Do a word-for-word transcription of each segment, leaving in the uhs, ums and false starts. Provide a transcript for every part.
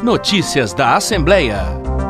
Notícias da Assembleia.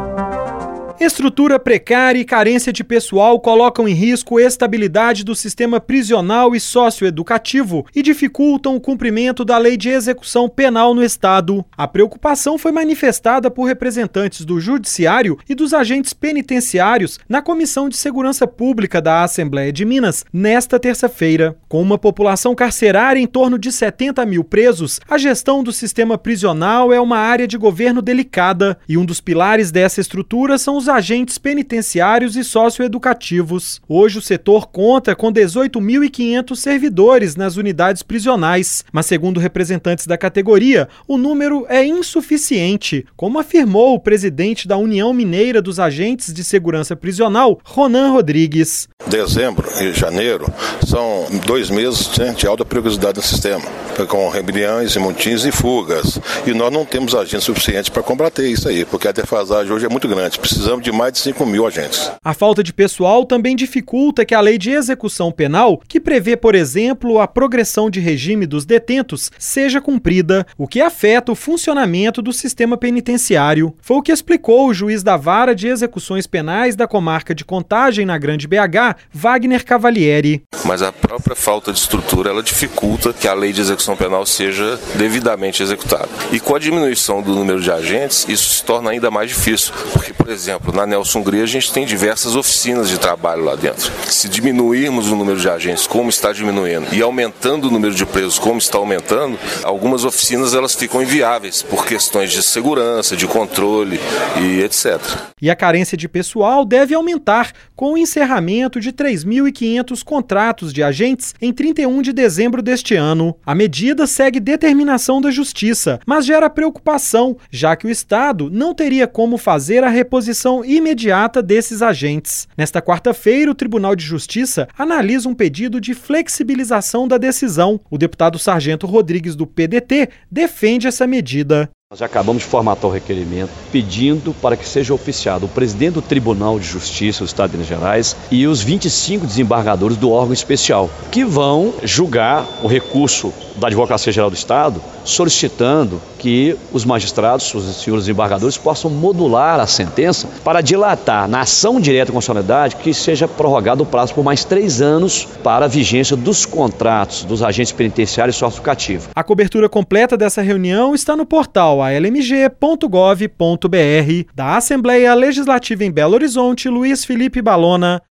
Estrutura precária e carência de pessoal colocam em risco a estabilidade do sistema prisional e socioeducativo e dificultam o cumprimento da lei de execução penal no Estado. A preocupação foi manifestada por representantes do Judiciário e dos agentes penitenciários na Comissão de Segurança Pública da Assembleia de Minas nesta terça-feira. Com uma população carcerária em torno de setenta mil presos, a gestão do sistema prisional é uma área de governo delicada e um dos pilares dessa estrutura são os agentes penitenciários e socioeducativos. Hoje o setor conta com dezoito mil e quinhentos servidores nas unidades prisionais, mas segundo representantes da categoria, o número é insuficiente, como afirmou o presidente da União Mineira dos Agentes de Segurança Prisional, Ronan Rodrigues. Dezembro e janeiro são dois meses né, de alta perigosidade no sistema, com rebeliões e motins e fugas, e nós não temos agentes suficientes para combater isso aí, porque a defasagem hoje é muito grande, precisamos de mais de cinco mil agentes. A falta de pessoal também dificulta que a lei de execução penal, que prevê, por exemplo, a progressão de regime dos detentos, seja cumprida, o que afeta o funcionamento do sistema penitenciário. Foi o que explicou o juiz da Vara de Execuções Penais da Comarca de Contagem, na Grande B H, Wagner Cavalieri. Mas a própria falta de estrutura, ela dificulta que a lei de execução penal seja devidamente executada. E com a diminuição do número de agentes, isso se torna ainda mais difícil, porque, por exemplo, na Nelson Hungria a gente tem diversas oficinas de trabalho lá dentro. Se diminuirmos o número de agentes, como está diminuindo, e aumentando o número de presos, como está aumentando, algumas oficinas elas ficam inviáveis por questões de segurança, de controle e etcétera. E a carência de pessoal deve aumentar com o encerramento de três mil e quinhentos contratos de agentes em trinta e um de dezembro deste ano. A medida segue determinação da Justiça, mas gera preocupação, já que o Estado não teria como fazer a reposição imediata desses agentes. Nesta quarta-feira, o Tribunal de Justiça analisa um pedido de flexibilização da decisão. O deputado Sargento Rodrigues, do P D T, defende essa medida. Nós já acabamos de formatar o requerimento pedindo para que seja oficiado o presidente do Tribunal de Justiça do Estado de Minas Gerais e os vinte e cinco desembargadores do órgão especial, que vão julgar o recurso da Advocacia Geral do Estado, solicitando que os magistrados, os senhores desembargadores, possam modular a sentença para dilatar na ação direta de constitucionalidade que seja prorrogado o prazo por mais três anos para a vigência dos contratos dos agentes penitenciários e socioeducativos. A cobertura completa dessa reunião está no portal a l m g ponto gov ponto b r. Da Assembleia Legislativa em Belo Horizonte, Luiz Felipe Balona.